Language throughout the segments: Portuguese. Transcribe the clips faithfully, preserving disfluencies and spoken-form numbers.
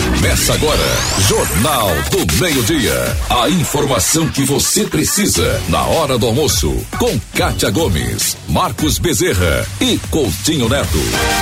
Começa agora, Jornal do Meio-Dia. A informação que você precisa na hora do almoço. Com Kátia Gomes, Marcos Bezerra e Coutinho Neto.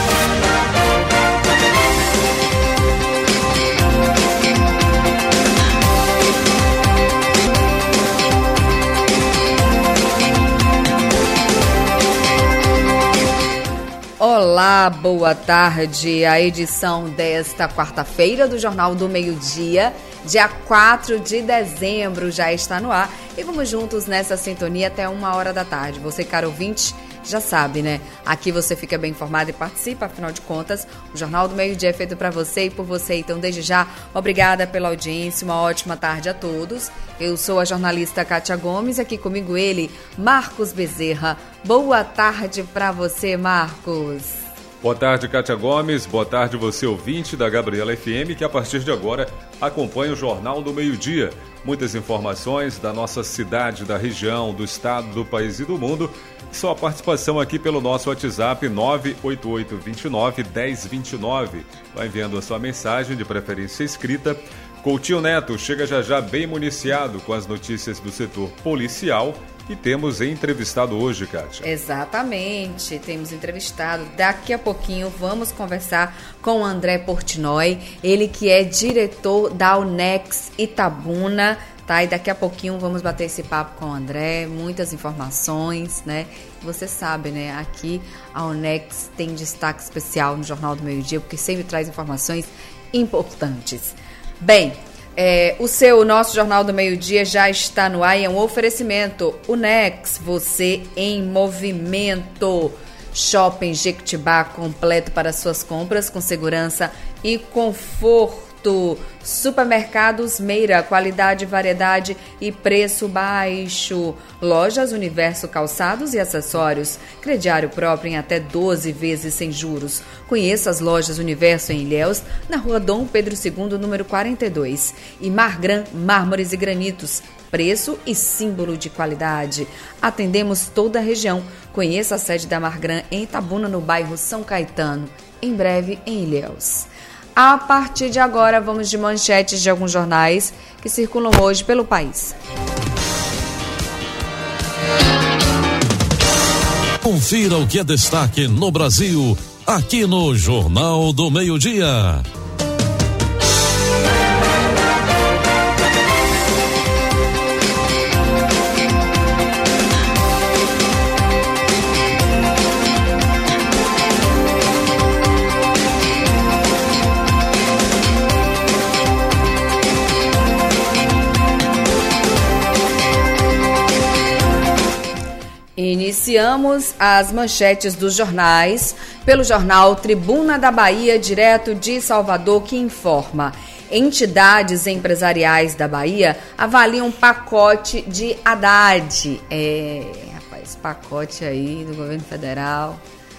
Olá, boa tarde. A edição desta quarta-feira do Jornal do Meio-Dia, dia quatro de dezembro, já está no ar. E vamos juntos nessa sintonia até uma hora da tarde. Você, caro ouvinte, já sabe, né? Aqui você fica bem informado e participa, afinal de contas, o Jornal do Meio-Dia é feito para você e por você. Então, desde já, obrigada pela audiência, uma ótima tarde a todos. Eu sou a jornalista Kátia Gomes, aqui comigo ele, Marcos Bezerra. Boa tarde para você, Marcos. Boa tarde, Kátia Gomes. Boa tarde, você ouvinte da Gabriela F M, que a partir de agora acompanha o Jornal do Meio-Dia. Muitas informações da nossa cidade, da região, do estado, do país e do mundo. Sua participação aqui pelo nosso WhatsApp nove oito oito, dois nove, um zero dois nove. Vai enviando a sua mensagem, de preferência escrita. Coutinho Neto chega já já bem municiado com as notícias do setor policial. E temos entrevistado hoje, Kátia. Exatamente, temos entrevistado. Daqui a pouquinho vamos conversar com o André Portnoy, ele que é diretor da Unex Itabuna, tá? E daqui a pouquinho vamos bater esse papo com o André, muitas informações, né? Você sabe, né? Aqui a Unex tem destaque especial no Jornal do Meio-Dia, porque sempre traz informações importantes. Bem, É, o seu, o nosso Jornal do Meio-Dia já está no ar e é um oferecimento. Unex, você em movimento. Shopping Jequitibá completo para suas compras com segurança e conforto. Supermercados Meira, qualidade, variedade e preço baixo. Lojas Universo Calçados e Acessórios, crediário próprio em até doze vezes sem juros. Conheça as lojas Universo em Ilhéus, na rua Dom Pedro segundo, número quarenta e dois. E Margran, mármores e granitos, preço e símbolo de qualidade. Atendemos toda a região. Conheça a sede da Margran em Itabuna, no bairro São Caetano. Em breve em Ilhéus. A partir de agora, vamos de manchetes de alguns jornais que circulam hoje pelo país. Confira o que é destaque no Brasil, aqui no Jornal do Meio-Dia. Iniciamos as manchetes dos jornais pelo jornal Tribuna da Bahia, direto de Salvador, que informa: entidades empresariais da Bahia avaliam pacote de Haddad. É, rapaz, pacote aí do governo federal.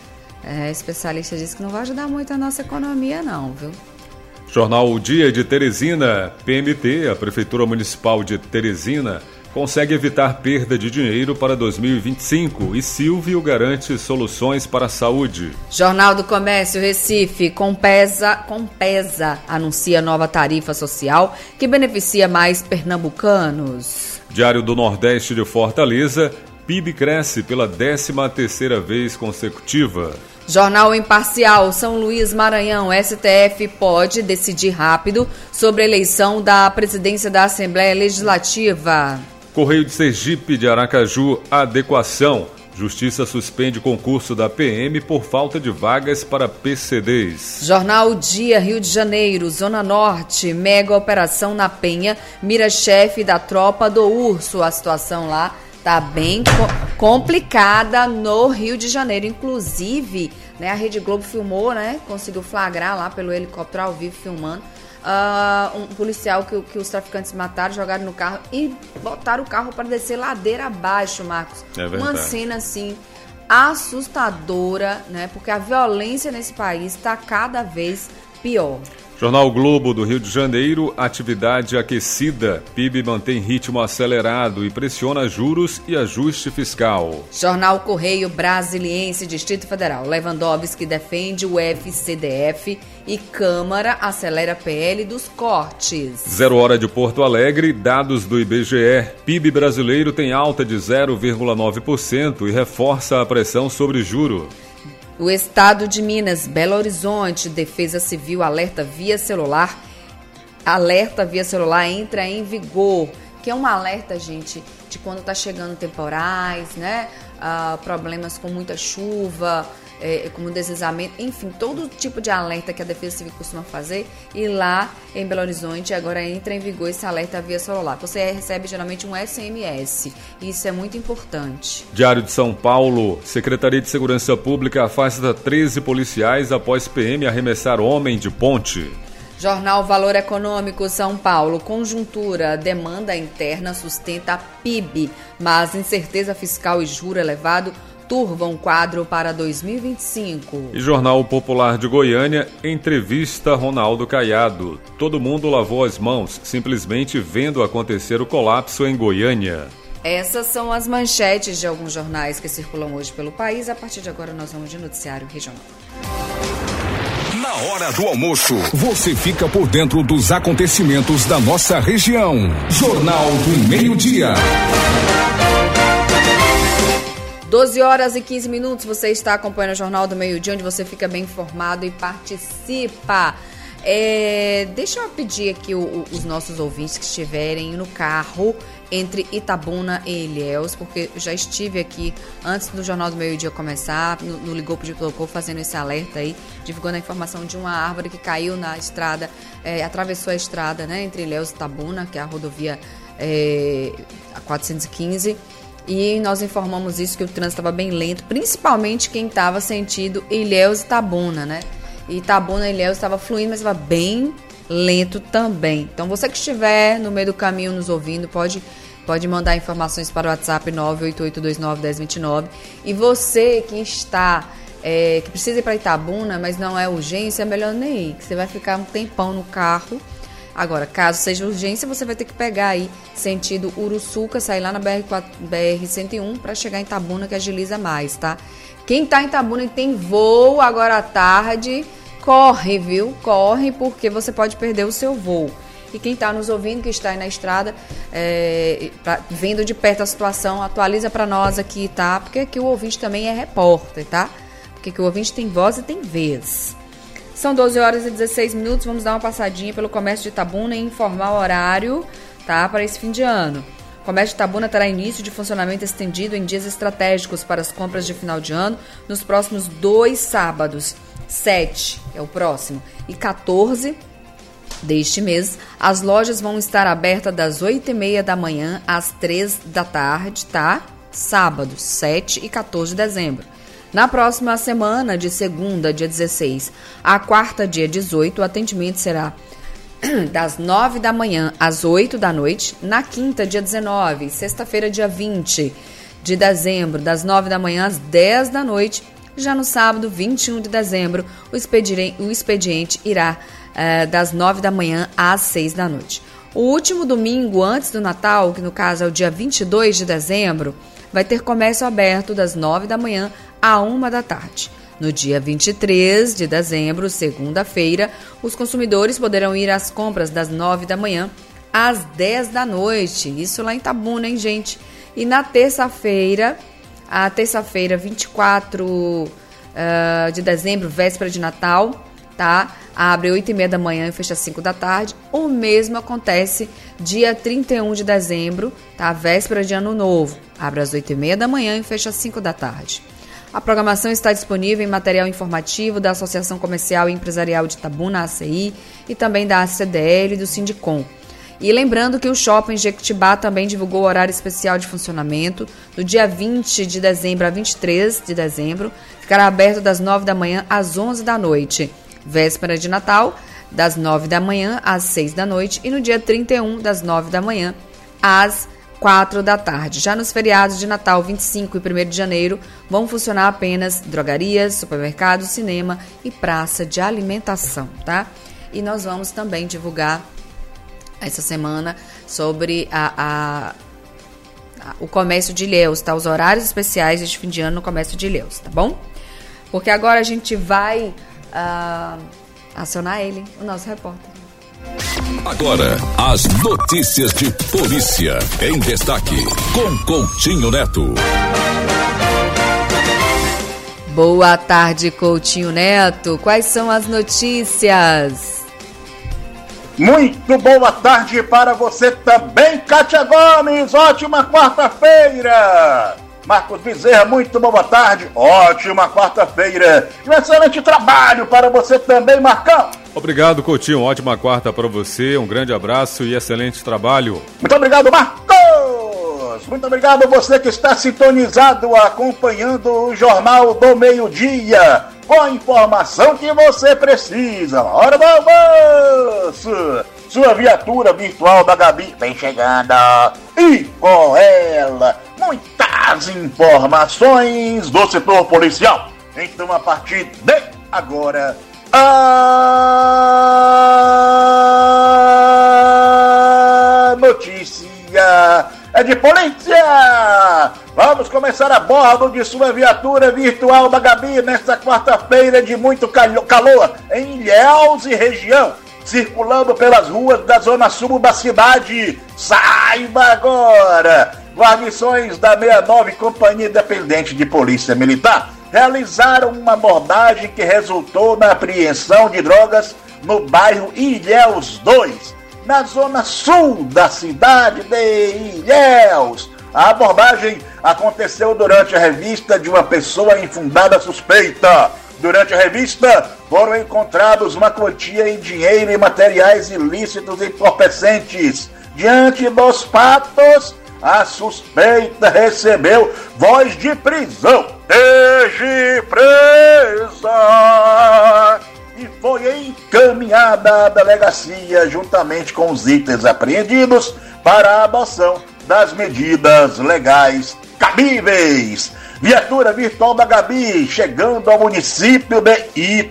É, especialista diz que não vai ajudar muito a nossa economia, não, viu? Jornal O Dia de Teresina, P M T, a Prefeitura Municipal de Teresina, consegue evitar perda de dinheiro para dois mil e vinte e cinco e Silvio garante soluções para a saúde. Jornal do Comércio Recife, Compesa, Compesa anuncia nova tarifa social que beneficia mais pernambucanos. Diário do Nordeste de Fortaleza, P I B cresce pela décima terceira vez consecutiva. Jornal Imparcial, São Luís, Maranhão, S T F pode decidir rápido sobre a eleição da presidência da Assembleia Legislativa. Correio de Sergipe de Aracaju, adequação. Justiça suspende concurso da P M por falta de vagas para P C Ds. Jornal Dia, Rio de Janeiro, Zona Norte, mega operação na Penha, mira chefe da tropa do Urso. A situação lá tá bem co- complicada no Rio de Janeiro. Inclusive, né, a Rede Globo filmou, né, conseguiu flagrar lá pelo helicóptero ao vivo filmando. Uh, um policial que, que os traficantes mataram, jogaram no carro e botaram o carro para descer ladeira abaixo, Marcos. É verdade. Uma cena assim assustadora, né? Porque a violência nesse país está cada vez pior. Jornal Globo do Rio de Janeiro, atividade aquecida. P I B mantém ritmo acelerado e pressiona juros e ajuste fiscal. Jornal Correio Brasiliense, Distrito Federal. Lewandowski defende o F C D F e Câmara acelera P L dos cortes. Zero hora de Porto Alegre, dados do I B G E. P I B brasileiro tem alta de zero vírgula nove por cento e reforça a pressão sobre juro. O estado de Minas, Belo Horizonte, Defesa Civil alerta via celular. Alerta via celular entra em vigor, que é um alerta, gente, de quando está chegando temporais, né? Ah, problemas com muita chuva, é, como deslizamento, enfim, todo tipo de alerta que a Defesa Civil costuma fazer. E lá em Belo Horizonte agora entra em vigor esse alerta via celular. Você recebe geralmente um S M S. Isso é muito importante. Diário de São Paulo. Secretaria de Segurança Pública afasta treze policiais após P M arremessar homem de ponte. Jornal Valor Econômico, São Paulo. Conjuntura, demanda interna sustenta a P I B, mas incerteza fiscal e juro elevado turvam quadro para dois mil e vinte e cinco. E Jornal Popular de Goiânia, entrevista Ronaldo Caiado. Todo mundo lavou as mãos, simplesmente vendo acontecer o colapso em Goiânia. Essas são as manchetes de alguns jornais que circulam hoje pelo país. A partir de agora nós vamos de noticiário regional. Na hora do almoço, você fica por dentro dos acontecimentos da nossa região. Jornal do Meio-Dia. doze horas e quinze minutos, você está acompanhando o Jornal do Meio-Dia, onde você fica bem informado e participa. É, deixa eu pedir aqui o, o, os nossos ouvintes que estiverem no carro entre Itabuna e Ilhéus, porque eu já estive aqui antes do Jornal do Meio-Dia começar, no, no Ligou Pediu Colocou, fazendo esse alerta aí, divulgando a informação de uma árvore que caiu na estrada, é, atravessou a estrada, né, entre Ilhéus e Itabuna, que é a rodovia é, a quatrocentos e quinze. E nós informamos isso, que o trânsito estava bem lento, principalmente quem estava sentido Ilhéus e Itabuna, né? E Itabuna e Ilhéus estava fluindo, mas estava bem lento também. Então, você que estiver no meio do caminho nos ouvindo, pode, pode mandar informações para o WhatsApp nove oito oito dois nove um zero dois nove. E você que está, é, que precisa ir para Itabuna, mas não é urgência, é melhor nem ir, que você vai ficar um tempão no carro. Agora, caso seja urgência, você vai ter que pegar aí sentido Uruçuca, sair lá na B R cento e um para chegar em Itabuna, que agiliza mais, tá? Quem tá em Itabuna e tem voo agora à tarde, corre, viu? Corre, porque você pode perder o seu voo. E quem tá nos ouvindo, que está aí na estrada, é, pra, vendo de perto a situação, atualiza para nós aqui, tá? Porque aqui o ouvinte também é repórter, tá? Porque aqui o ouvinte tem voz e tem vez. São doze horas e dezesseis minutos, vamos dar uma passadinha pelo comércio de Itabuna e informar o horário, tá, para esse fim de ano. O comércio de Itabuna terá início de funcionamento estendido em dias estratégicos para as compras de final de ano nos próximos dois sábados, sete é o próximo, e quatorze deste mês. As lojas vão estar abertas das oito e meia da manhã às três da tarde, tá? Sábado, sete e quatorze de dezembro. Na próxima semana, de segunda, dia dezesseis, a quarta, dia dezoito, o atendimento será das nove da manhã às oito da noite. Na quinta, dia dezenove, sexta-feira, dia vinte de dezembro, das nove da manhã às dez da noite. Já no sábado, vinte e um de dezembro, o expediente, o expediente irá uh, das nove da manhã às seis da noite. O último domingo antes do Natal, que no caso é o dia vinte e dois de dezembro, vai ter comércio aberto das nove da manhã à uma da tarde. No dia vinte e três de dezembro, segunda-feira, os consumidores poderão ir às compras das nove da manhã às dez da noite. Isso lá em Itabuna, hein, gente? E na terça-feira, a terça-feira, vinte e quatro uh, de dezembro, véspera de Natal, tá? Abre oito e meia da manhã e fecha cinco da tarde. O mesmo acontece dia trinta e um de dezembro, tá? Véspera de Ano Novo. Abre às oito e meia da manhã e fecha cinco da tarde. A programação está disponível em material informativo da Associação Comercial e Empresarial de Itabuna, A C I, e também da A C D L e do Sindicom. E lembrando que o Shopping Jequitibá também divulgou o horário especial de funcionamento. Do dia vinte de dezembro a vinte e três de dezembro, ficará aberto das nove da manhã às onze da noite. Véspera de Natal, das nove da manhã às seis da noite. E no dia trinta e um, das nove da manhã às quatro da tarde. Já nos feriados de Natal, vinte e cinco e primeiro de janeiro, vão funcionar apenas drogarias, supermercados, cinema e praça de alimentação, tá? e nós vamos também divulgar essa semana sobre a, a, a, o comércio de Ilhéus, tá? Os horários especiais de fim de ano no comércio de Ilhéus, tá bom? Porque agora a gente vai uh, acionar ele, o nosso repórter. Agora, as notícias de polícia em destaque, com Coutinho Neto. Boa tarde, Coutinho Neto. Quais são as notícias? Muito boa tarde para você também, Kátia Gomes. Ótima quarta-feira. Marcos Bezerra, muito boa tarde. Ótima quarta-feira. E um excelente trabalho para você também, Marcão. Obrigado, Coutinho. Ótima quarta para você. Um grande abraço e excelente trabalho. Muito obrigado, Marcos. Muito obrigado a você que está sintonizado, acompanhando o Jornal do Meio-Dia, com a informação que você precisa. Hora do almoço. Sua viatura virtual da Gabi vem chegando. E com ela, muitas informações do setor policial. Então, a partir de agora, a notícia é de polícia! Vamos começar a bordo de sua viatura virtual da Gabi nesta quarta-feira de muito calor em Ilhéus e região, circulando pelas ruas da zona sul da cidade. Saiba agora! Guarnições da sessenta e nove Companhia Independente de Polícia Militar realizaram uma abordagem que resultou na apreensão de drogas no bairro Ilhéus dois, na zona sul da cidade de Ilhéus. A abordagem aconteceu durante a revista de uma pessoa infundada suspeita. Durante a revista, foram encontrados uma quantia em dinheiro e materiais ilícitos entorpecentes. Diante dos fatos, a suspeita recebeu voz de prisão. Esteja presa! E foi encaminhada à delegacia juntamente com os itens apreendidos para a adoção das medidas legais cabíveis. Viatura virtual da Gabi chegando ao município de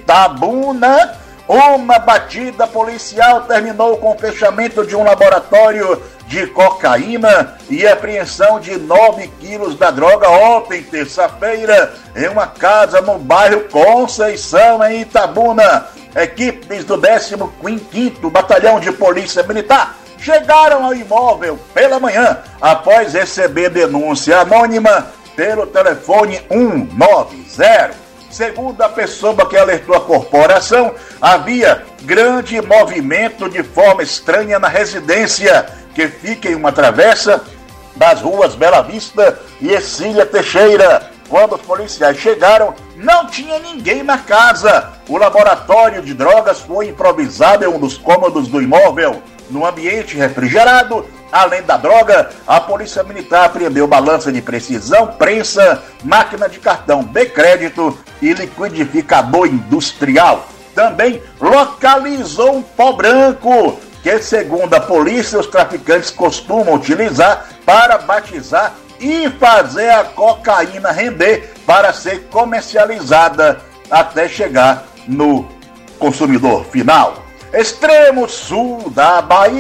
Itabuna. Uma batida policial terminou com o fechamento de um laboratório de cocaína e apreensão de nove quilos da droga ontem, terça-feira, em uma casa no bairro Conceição, em Itabuna. Equipes do décimo quinto Batalhão de Polícia Militar chegaram ao imóvel pela manhã após receber denúncia anônima pelo telefone um nove zero. Segundo a pessoa que alertou a corporação, havia grande movimento de forma estranha na residência, que fica em uma travessa das ruas Bela Vista e Ercília Teixeira. Quando os policiais chegaram, não tinha ninguém na casa. O laboratório de drogas foi improvisado em um dos cômodos do imóvel. No ambiente refrigerado, além da droga, a Polícia Militar apreendeu balança de precisão, prensa, máquina de cartão de crédito e liquidificador industrial. Também localizou um pó branco, que, segundo a polícia, os traficantes costumam utilizar para batizar e fazer a cocaína render para ser comercializada até chegar no consumidor final. Extremo sul da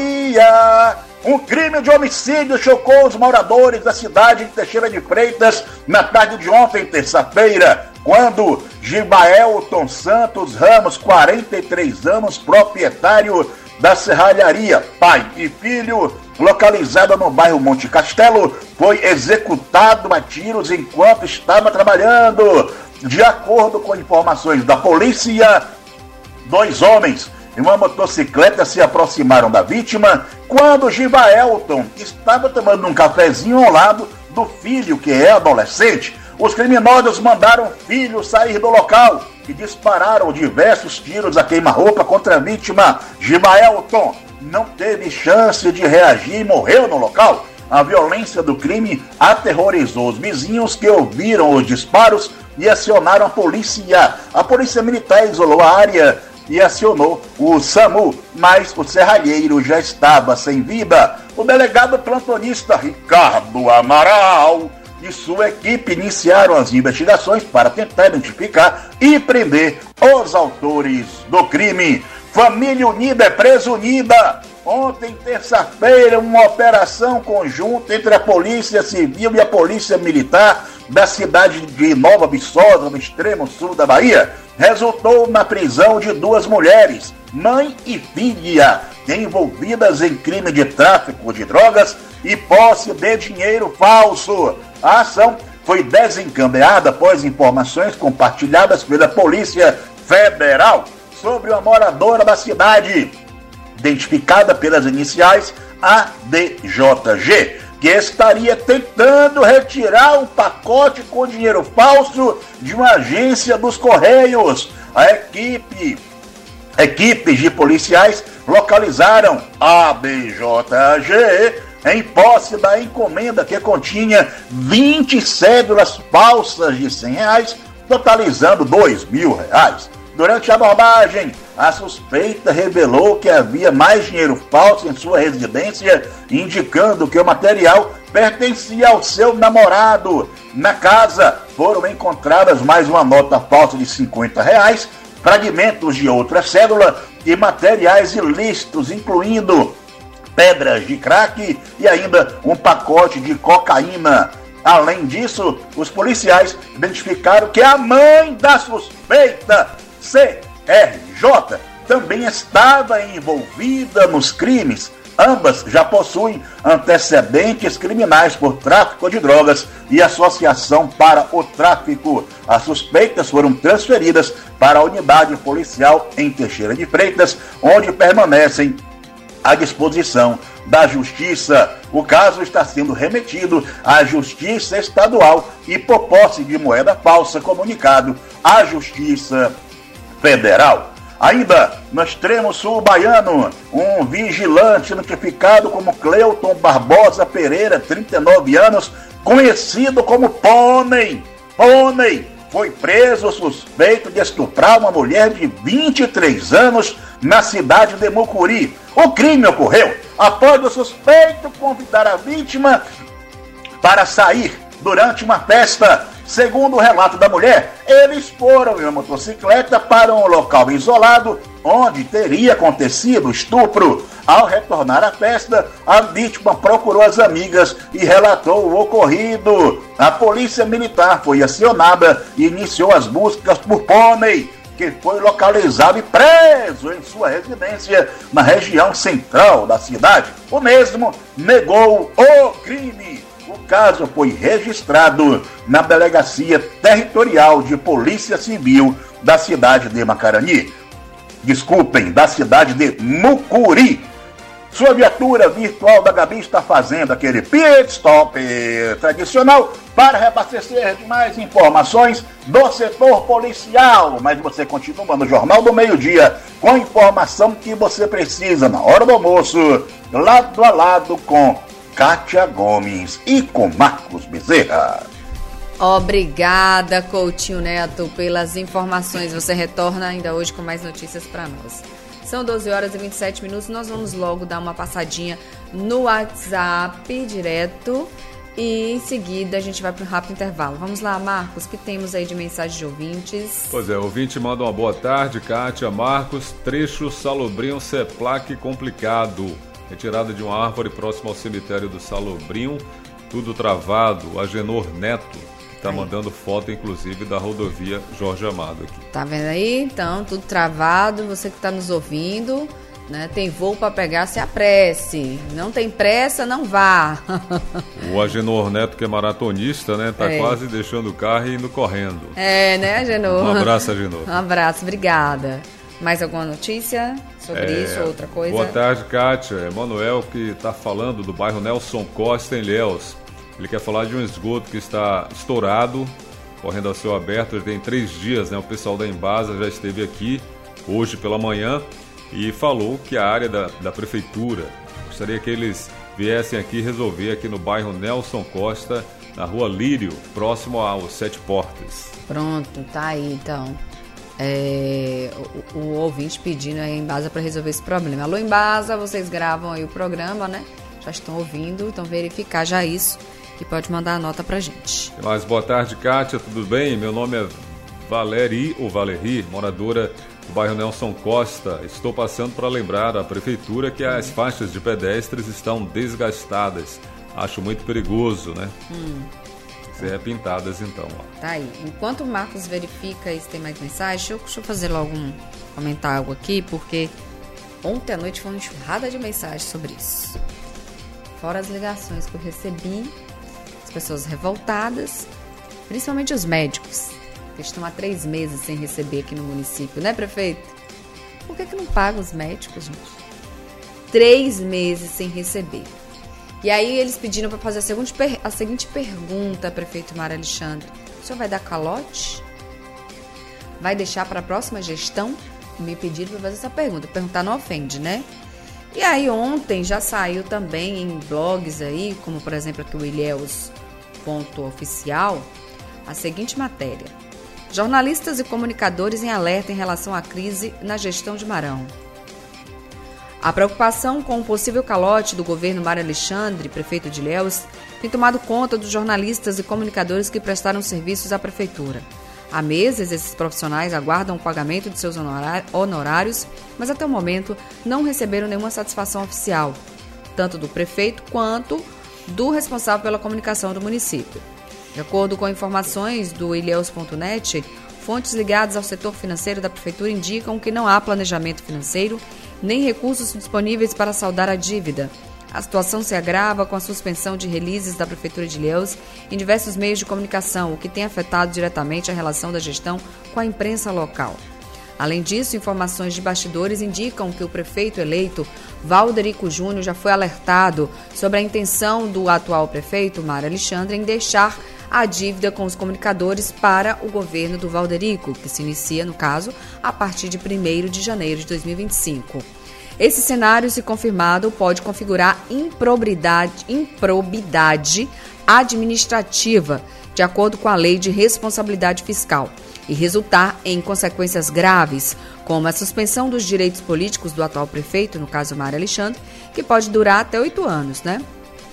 Bahia. Um crime de homicídio chocou os moradores da cidade de Teixeira de Freitas na tarde de ontem, terça-feira, quando Gibaelton Santos Ramos, quarenta e três anos, proprietário da serralharia Pai e Filho, localizada no bairro Monte Castelo, foi executado a tiros enquanto estava trabalhando. De acordo com informações da polícia, dois homens e uma motocicleta se aproximaram da vítima quando Gibaelton estava tomando um cafezinho ao lado do filho, que é adolescente. Os criminosos mandaram o filho sair do local e dispararam diversos tiros a queima-roupa contra a vítima. Gibaelton não teve chance de reagir e morreu no local. A violência do crime aterrorizou os vizinhos, que ouviram os disparos e acionaram a polícia. A polícia militar isolou a área e acionou o SAMU, mas o serralheiro já estava sem vida. O delegado plantonista Ricardo Amaral e sua equipe iniciaram as investigações para tentar identificar e prender os autores do crime. Família unida é presa unida. Ontem, terça-feira, uma operação conjunta entre a Polícia Civil e a Polícia Militar da cidade de Nova Viçosa, no extremo sul da Bahia, resultou na prisão de duas mulheres, mãe e filha, envolvidas em crime de tráfico de drogas e posse de dinheiro falso. A ação foi desencadeada após informações compartilhadas pela Polícia Federal sobre uma moradora da cidade, identificada pelas iniciais A D J G, que estaria tentando retirar um pacote com dinheiro falso de uma agência dos Correios. A equipe, equipes de policiais localizaram A D J G em posse da encomenda que continha vinte cédulas falsas de cem reais, totalizando dois mil reais. Durante a abordagem, a suspeita revelou que havia mais dinheiro falso em sua residência, indicando que o material pertencia ao seu namorado. Na casa foram encontradas mais uma nota falsa de cinquenta reais, fragmentos de outra cédula e materiais ilícitos, incluindo pedras de crack e ainda um pacote de cocaína. Além disso, os policiais identificaram que a mãe da suspeita, C R J, também estava envolvida nos crimes. Ambas já possuem antecedentes criminais por tráfico de drogas e associação para o tráfico. As suspeitas foram transferidas para a unidade policial em Teixeira de Freitas, onde permanecem à disposição da Justiça. O caso está sendo remetido à Justiça Estadual e, por posse de moeda falsa, comunicado à Justiça Federal. Ainda no extremo sul baiano, um vigilante notificado como Cleuton Barbosa Pereira, trinta e nove anos, conhecido como Pônei, Pônei, foi preso suspeito de estuprar uma mulher de vinte e três anos na cidade de Mucuri. O crime ocorreu após o suspeito convidar a vítima para sair durante uma festa. Segundo o relato da mulher, eles foram em uma motocicleta para um local isolado onde teria acontecido o estupro. Ao retornar à festa, a vítima procurou as amigas e relatou o ocorrido. A polícia militar foi acionada e iniciou as buscas por Pônei, que foi localizado e preso em sua residência na região central da cidade. O mesmo negou o crime. O caso foi registrado na Delegacia Territorial de Polícia Civil da cidade de Macarani. Desculpem, da cidade de Mucuri. Sua viatura virtual da Gabi está fazendo aquele pit stop tradicional para reabastecer de mais informações do setor policial. Mas você continua no Jornal do Meio-Dia com a informação que você precisa na hora do almoço, lado a lado com Kátia Gomes e com Marcos Bezerra. Obrigada, Coutinho Neto, pelas informações. Você retorna ainda hoje com mais notícias para nós. São doze horas e vinte e sete minutos. Nós vamos logo dar uma passadinha no WhatsApp direto e em seguida a gente vai para um rápido intervalo. Vamos lá, Marcos, o que temos aí de mensagem de ouvintes? Pois é, o ouvinte manda uma boa tarde, Kátia, Marcos. Trecho Salobrinho Seplac complicado. Retirada de uma árvore próximo ao cemitério do Salobrinho, tudo travado. Agenor Neto está mandando foto, inclusive, da rodovia Jorge Amado aqui. Tá vendo aí? Então, tudo travado. Você que está nos ouvindo, né? Tem voo para pegar, se apresse. Não tem pressa, não vá. O Agenor Neto, que é maratonista, né? Tá é. quase deixando o carro e indo correndo. É, né, Agenor? Um abraço, Agenor. Um abraço, obrigada. Mais alguma notícia sobre é, isso ou outra coisa? Boa tarde, Kátia. Emanuel, que está falando do bairro Nelson Costa, em Ilhéus. Ele quer falar de um esgoto que está estourado, correndo a céu aberto. Já tem três dias, né? O pessoal da Embasa já esteve aqui hoje pela manhã e falou que a área da, da prefeitura gostaria que eles viessem aqui resolver aqui no bairro Nelson Costa, na rua Lírio, próximo aos Sete Portas. Pronto, tá aí então. É, o, o ouvinte pedindo a Embasa para resolver esse problema. Alô, Embasa, vocês gravam aí o programa, né? Já estão ouvindo, então verificar já isso e pode mandar a nota pra gente. Mas boa tarde, Kátia, tudo bem? Meu nome é Valeri, ou Valeri, moradora do bairro Nelson Costa. Estou passando para lembrar à prefeitura que as faixas de pedestres estão desgastadas. Acho muito perigoso, né? Hum. Ser repintadas, então. Ó. Tá aí. Enquanto o Marcos verifica se tem mais mensagem, deixa eu, deixa eu fazer logo um comentar algo aqui, porque ontem à noite foi uma enxurrada de mensagens sobre isso. Fora as ligações que eu recebi, as pessoas revoltadas, principalmente os médicos, que estão há três meses sem receber aqui no município, né, prefeito? Por que que não paga os médicos, gente? Três meses sem receber. E aí eles pediram para fazer a seguinte, a seguinte pergunta, prefeito Mário Alexandre. O senhor vai dar calote? Vai deixar para a próxima gestão? Me pediram para fazer essa pergunta. Perguntar não ofende, né? E aí ontem já saiu também em blogs aí, como por exemplo aqui o Ilhéus ponto oficial, a seguinte matéria. Jornalistas e comunicadores em alerta em relação à crise na gestão de Marão. A preocupação com o possível calote do governo Mário Alexandre, prefeito de Ilhéus, tem tomado conta dos jornalistas e comunicadores que prestaram serviços à prefeitura. Há meses, esses profissionais aguardam o pagamento de seus honorários, mas até o momento não receberam nenhuma satisfação oficial, tanto do prefeito quanto do responsável pela comunicação do município. De acordo com informações do ilhéus ponto net, fontes ligadas ao setor financeiro da prefeitura indicam que não há planejamento financeiro nem recursos disponíveis para saldar a dívida. A situação se agrava com a suspensão de releases da Prefeitura de Ilhéus em diversos meios de comunicação, o que tem afetado diretamente a relação da gestão com a imprensa local. Além disso, informações de bastidores indicam que o prefeito eleito, Valderico Júnior, já foi alertado sobre a intenção do atual prefeito, Mário Alexandre, em deixar a dívida com os comunicadores para o governo do Valderico, que se inicia, no caso, a partir de primeiro de janeiro de dois mil e vinte e cinco. Esse cenário, se confirmado, pode configurar improbidade, improbidade administrativa, de acordo com a Lei de Responsabilidade Fiscal, e resultar em consequências graves, como a suspensão dos direitos políticos do atual prefeito, no caso Mário Alexandre, que pode durar até oito anos, né?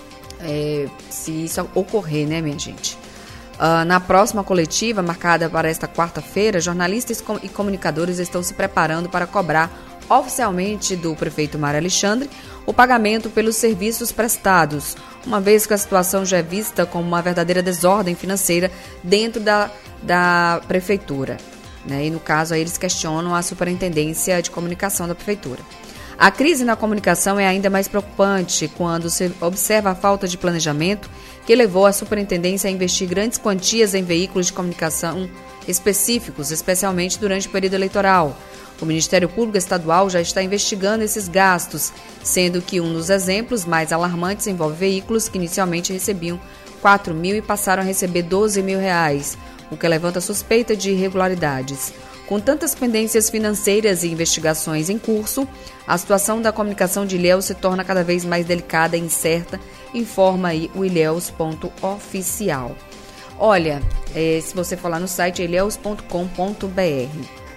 É, se isso ocorrer, né, minha gente? Uh, na próxima coletiva, marcada para esta quarta-feira, jornalistas e comunicadores estão se preparando para cobrar oficialmente do prefeito Mário Alexandre o pagamento pelos serviços prestados, uma vez que a situação já é vista como uma verdadeira desordem financeira dentro da, da prefeitura. Né? E no caso aí eles questionam a superintendência de comunicação da prefeitura. A crise na comunicação é ainda mais preocupante quando se observa a falta de planejamento que levou a superintendência a investir grandes quantias em veículos de comunicação específicos, especialmente durante o período eleitoral. O Ministério Público Estadual já está investigando esses gastos, sendo que um dos exemplos mais alarmantes envolve veículos que inicialmente recebiam quatro mil e passaram a receber doze mil reais, o que levanta suspeita de irregularidades. Com tantas pendências financeiras e investigações em curso, a situação da comunicação de Ilhéus se torna cada vez mais delicada e incerta, informa aí o ilhéus ponto oficial. Olha, é, se você for lá no site ilhéus ponto com ponto br.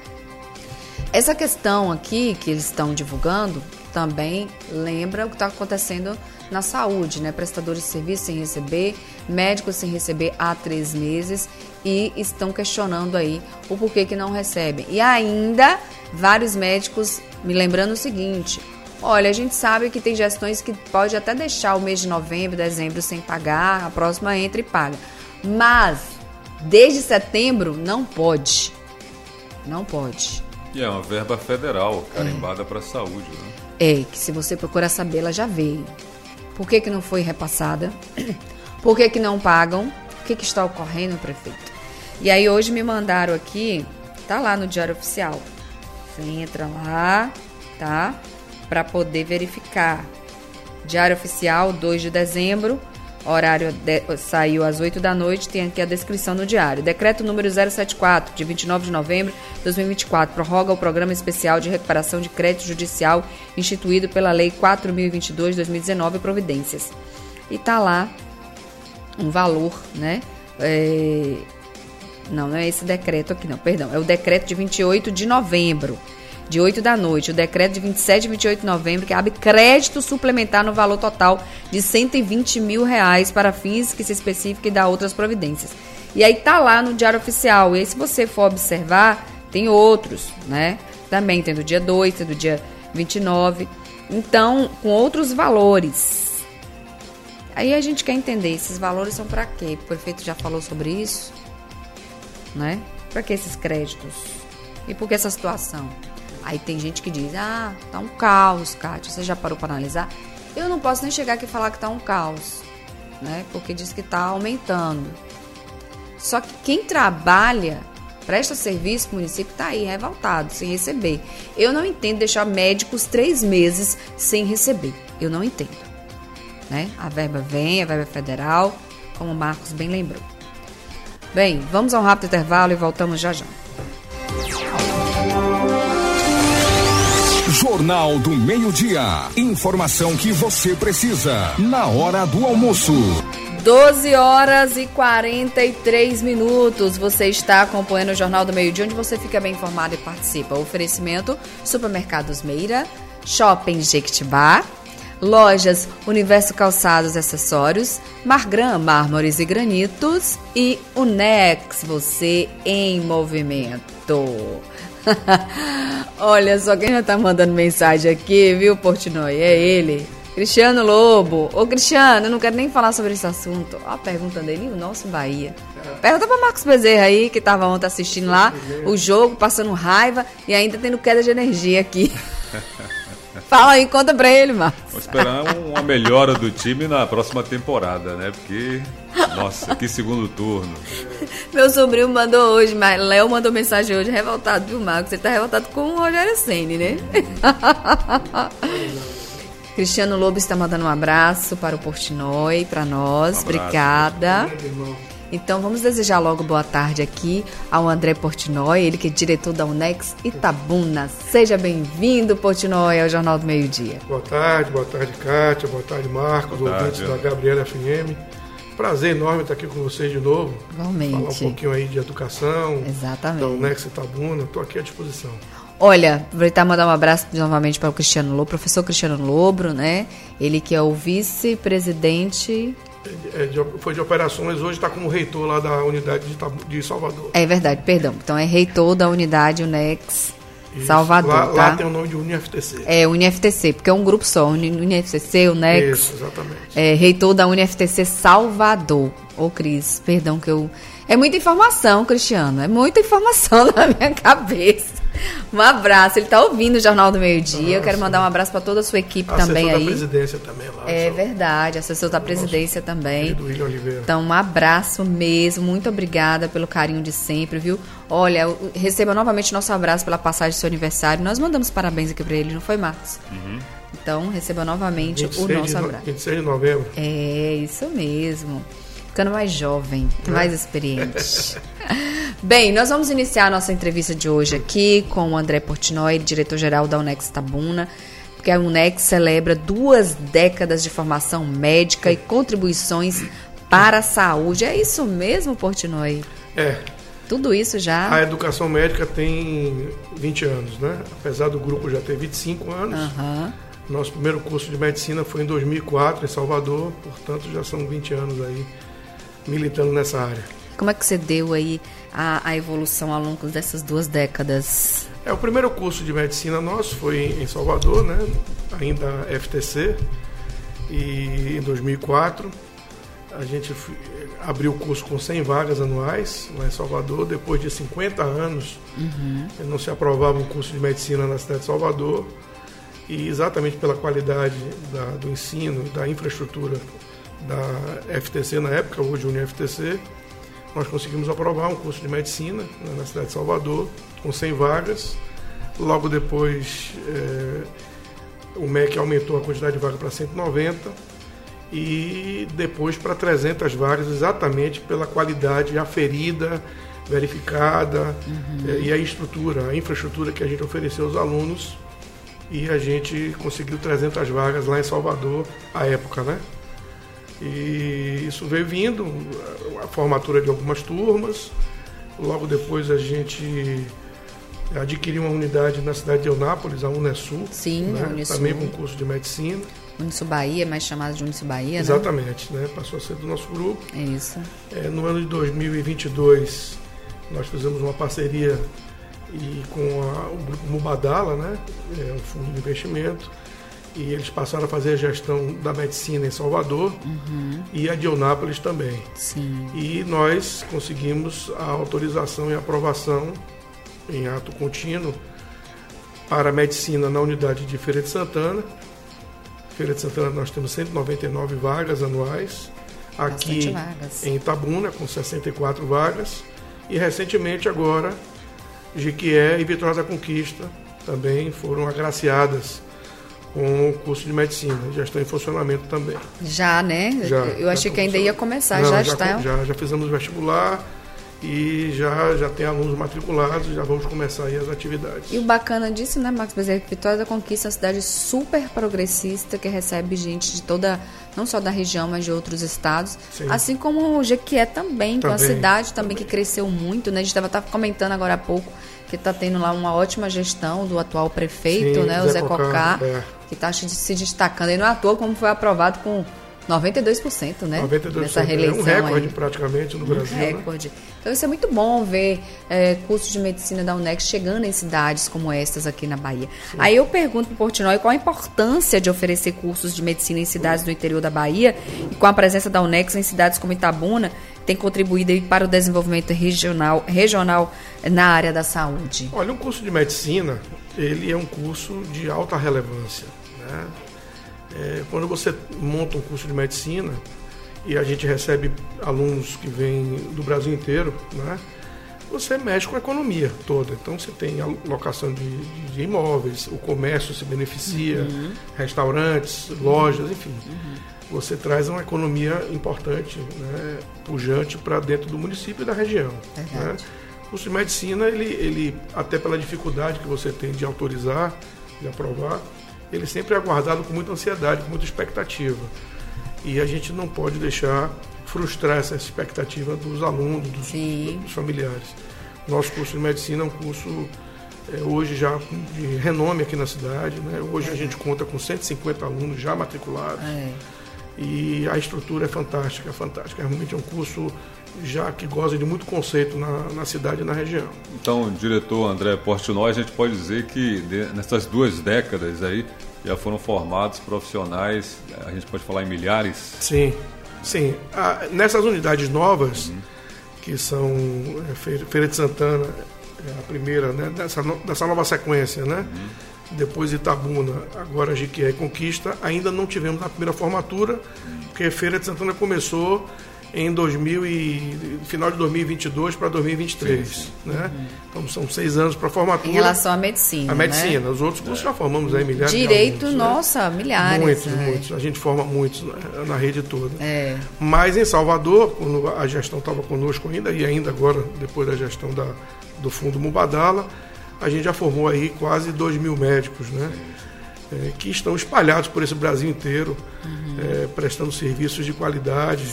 Essa questão aqui que eles estão divulgando também lembra o que está acontecendo na saúde, né? Prestadores de serviço sem receber, médicos sem receber há três meses e estão questionando aí o porquê que não recebem. E ainda vários médicos me lembrando o seguinte: olha, a gente sabe que tem gestões que pode até deixar o mês de novembro, dezembro sem pagar, a próxima entra e paga. Mas desde setembro não pode. Não pode. E é uma verba federal carimbada é. para a saúde, né? É, que se você procurar saber, ela já veio. Por que que não foi repassada? Por que que não pagam? O que que está ocorrendo, prefeito? E aí hoje me mandaram aqui, tá lá no Diário Oficial. Você entra lá, tá? Para poder verificar. Diário Oficial, dois de dezembro, horário de, saiu às oito da noite, tem aqui a descrição no diário. Decreto número zero setenta e quatro, de vinte e nove de novembro de dois mil e vinte e quatro, prorroga o Programa Especial de Recuperação de Crédito Judicial instituído pela Lei quatro mil e vinte e dois de dois mil e dezenove, providências. E tá lá um valor, né? É... Não, não é esse decreto aqui, não, perdão. É o decreto de vinte e oito de novembro, de oito da noite. O decreto de vinte e sete e vinte e oito de novembro, que abre crédito suplementar no valor total de cento e vinte mil reais para fins que se especifiquem e dá outras providências. E aí tá lá no Diário Oficial. E aí, se você for observar, tem outros, né? também tem do dia dois, tem do dia vinte e nove. Então, com outros valores. Aí a gente quer entender, esses valores são para quê? O prefeito já falou sobre isso, né? Para que esses créditos? E por que essa situação? Aí tem gente que diz, ah, tá um caos, Kátia, você já parou para analisar? Eu não posso nem chegar aqui e falar que tá um caos, né? Porque diz que tá aumentando. Só que quem trabalha, presta serviço pro município, tá aí revoltado, sem receber. Eu não entendo deixar médicos três meses sem receber. Eu não entendo. Né? A verba vem, a verba é federal, como o Marcos bem lembrou. Bem, vamos a um rápido intervalo e voltamos já já. Jornal do Meio-Dia. Informação que você precisa na hora do almoço. doze horas e quarenta e três minutos. Você está acompanhando o Jornal do Meio-Dia, onde você fica bem informado e participa. Oferecimento: Supermercados Meira, Shopping Jequitibá, Lojas Universo Calçados e Acessórios, Margran, Mármores e Granitos e Unex, você em movimento. Olha só quem já tá mandando mensagem aqui, viu, Portnoy? É ele, Cristiano Lobo. Ô, Cristiano, eu não quero nem falar sobre esse assunto. Ó a pergunta dele, o nosso Bahia. Pergunta pra Marcos Bezerra aí, que tava ontem assistindo lá o jogo, passando raiva e ainda tendo queda de energia aqui. Fala aí, conta pra ele, Marcos. Vamos esperar uma melhora do time na próxima temporada, né? Porque, nossa, que segundo turno. Meu sobrinho mandou hoje, mas Léo mandou mensagem hoje, revoltado, viu, Marcos? Ele tá revoltado com o Rogério Ceni, né? Cristiano Lobo está mandando um abraço para o Portnoy, para nós. Um obrigada. Então, vamos desejar logo boa tarde aqui ao André Portnoy, ele que é diretor da Unex Itabuna. Seja bem-vindo, Portnoy, ao Jornal do Meio-Dia. Boa tarde, boa tarde, Kátia, boa tarde, Marcos, boa ouvintes tarde. Da Gabriela F M. Prazer enorme estar aqui com vocês de novo. Igualmente. Falar um pouquinho aí de educação. Exatamente. Da Unex Itabuna, estou aqui à disposição. Olha, aproveitar e mandar um abraço novamente para o Cristiano Lobo, professor Cristiano Lobo, né? Ele que é o vice-presidente... É de, foi de operações, hoje está como reitor lá da unidade de, de Salvador. É verdade, perdão. Então é reitor da unidade Unex Isso, Salvador, lá, tá? Lá tem o nome de UniFTC. É, UniFTC, porque é um grupo só, UniFTC, Unex. Isso, exatamente. É, reitor da UniFTC Salvador. Ô, Cris, perdão que eu... É muita informação, Cristiano, é muita informação na minha cabeça. Um abraço, ele está ouvindo o Jornal do Meio-Dia. Nossa. Eu quero mandar um abraço para toda a sua equipe assessor também aí. Assessor da presidência também lá. É verdade, assessor da presidência Nosso também. Do William Oliveira. Então, um abraço mesmo, muito obrigada pelo carinho de sempre, viu? Olha, receba novamente nosso abraço pela passagem do seu aniversário. Nós mandamos parabéns aqui para ele, não foi, Marcos? Uhum. Então, receba novamente o nosso abraço. vinte e seis de novembro. É, isso mesmo. Ficando mais jovem, mais experiente. Bem, nós vamos iniciar a nossa entrevista de hoje aqui com o André Portnoy, diretor-geral da Unex Itabuna, porque a Unex celebra duas décadas de formação médica e contribuições para a saúde. É isso mesmo, Portnoy? É. Tudo isso já... A educação médica tem vinte anos, né? Apesar do grupo já ter vinte e cinco anos. Uhum. Nosso primeiro curso de medicina foi em dois mil e quatro, em Salvador. Portanto, já são vinte anos aí militando nessa área. Como é que você deu aí a, a evolução ao longo dessas duas décadas? É, o primeiro curso de medicina nosso foi em Salvador, né? Ainda F T C, e em dois mil e quatro a gente f... abriu o curso com cem vagas anuais lá em Salvador. Depois de cinquenta anos, uhum. não se aprovava um curso de medicina na cidade de Salvador, e exatamente pela qualidade da, do ensino, da infraestrutura da F T C na época, hoje UniFTC, nós conseguimos aprovar um curso de medicina, né, na cidade de Salvador, com cem vagas. Logo depois, é, o M E C aumentou a quantidade de vagas para cento e noventa e depois para trezentas vagas, exatamente pela qualidade aferida, verificada, uhum. é, e a estrutura, a infraestrutura que a gente ofereceu aos alunos, e a gente conseguiu trezentas vagas lá em Salvador à época, né? E isso veio vindo, a formatura de algumas turmas. Logo depois a gente adquiriu uma unidade na cidade de Eunápolis, a Unesul. Sim, né? Unisul. Também com curso de medicina. Unisul Bahia, mais chamado de Unisul Bahia, Exatamente, né? né? Passou a ser do nosso grupo. É isso. É, no ano de dois mil e vinte e dois, nós fizemos uma parceria e com a, o grupo Mubadala, né, é um fundo de investimento, e eles passaram a fazer a gestão da medicina em Salvador, uhum. e a de Eunápolis também. Sim. E nós conseguimos a autorização e aprovação em ato contínuo para a medicina na unidade de Feira de Santana. Feira de Santana nós temos cento e noventa e nove vagas anuais, aqui vagas. Em Itabuna com sessenta e quatro vagas, e recentemente agora Jequié e Vitória da Conquista também foram agraciadas com o curso de medicina, já estão em funcionamento também. Já, né? Já, Eu achei que ainda ia começar, Não, já, já está. Já, já fizemos vestibular e já, já tem alunos matriculados, já vamos começar aí as atividades. E o bacana disso, né, Marcos Bezerra, que Vitória da Conquista é uma cidade super progressista, que recebe gente de toda, não só da região, mas de outros estados. Sim. Assim como o Jequié também, que é uma cidade também, também que cresceu muito, né? A gente estava comentando agora há pouco que está tendo lá uma ótima gestão do atual prefeito, Sim, né, o Zé Cocá, é. que está se destacando. E não é à toa como foi aprovado com noventa e dois por cento, né? noventa e dois por cento, nessa reeleição. É um recorde aí. praticamente no um Brasil. Recorde. Né? Então isso é muito bom ver é, cursos de medicina da UNEX chegando em cidades como estas aqui na Bahia. Sim. Aí eu pergunto para o Portnoy qual a importância de oferecer cursos de medicina em cidades do interior da Bahia e com a presença da UNEX em cidades como Itabuna, tem contribuído aí para o desenvolvimento regional, regional na área da saúde? Olha, um curso de medicina, ele é um curso de alta relevância, né? É, quando você monta um curso de medicina e a gente recebe alunos que vêm do Brasil inteiro, né, você mexe com a economia toda. Então você tem a locação de, de, de imóveis, o comércio se beneficia, uhum. restaurantes, lojas, enfim. Uhum. Você traz uma economia importante, né, pujante para dentro do município e da região. Né? O curso de medicina, ele, ele, até pela dificuldade que você tem de autorizar, de aprovar, ele sempre é aguardado com muita ansiedade, com muita expectativa. E a gente não pode deixar frustrar essa expectativa dos alunos, dos, dos familiares. Nosso curso de medicina é um curso, é, hoje já de renome aqui na cidade, né? Hoje é. a gente conta com cento e cinquenta alunos já matriculados. É. E a estrutura é fantástica, é fantástica. Realmente é um curso já que goza de muito conceito na, na cidade e na região. Então, diretor André Portnoy, a gente pode dizer que de, nessas duas décadas aí já foram formados profissionais, a gente pode falar em milhares? Sim, sim. Ah, nessas unidades novas, uhum. que são é, Feira, Feira de Santana, é a primeira, né, dessa, dessa nova sequência, né? Uhum. Depois Itabuna, agora Jequié e Conquista, ainda não tivemos a primeira formatura, uhum. porque a Feira de Santana começou em dois mil e, final de dois mil e vinte e dois para dois mil e vinte e três. Sim, sim. Né? Uhum. Então são seis anos para a formatura. Em relação à medicina. A medicina. Né? Os outros cursos é. já formamos aí milhares Direito, de alunos. nossa, né? milhares. Muitos, é. muitos. A gente forma muitos na, na rede toda. É. Mas em Salvador, quando a gestão estava conosco ainda, e ainda agora, depois da gestão da, do Fundo Mubadala, a gente já formou aí quase dois mil médicos, né? É, que estão espalhados por esse Brasil inteiro, uhum. é, prestando serviços de qualidade.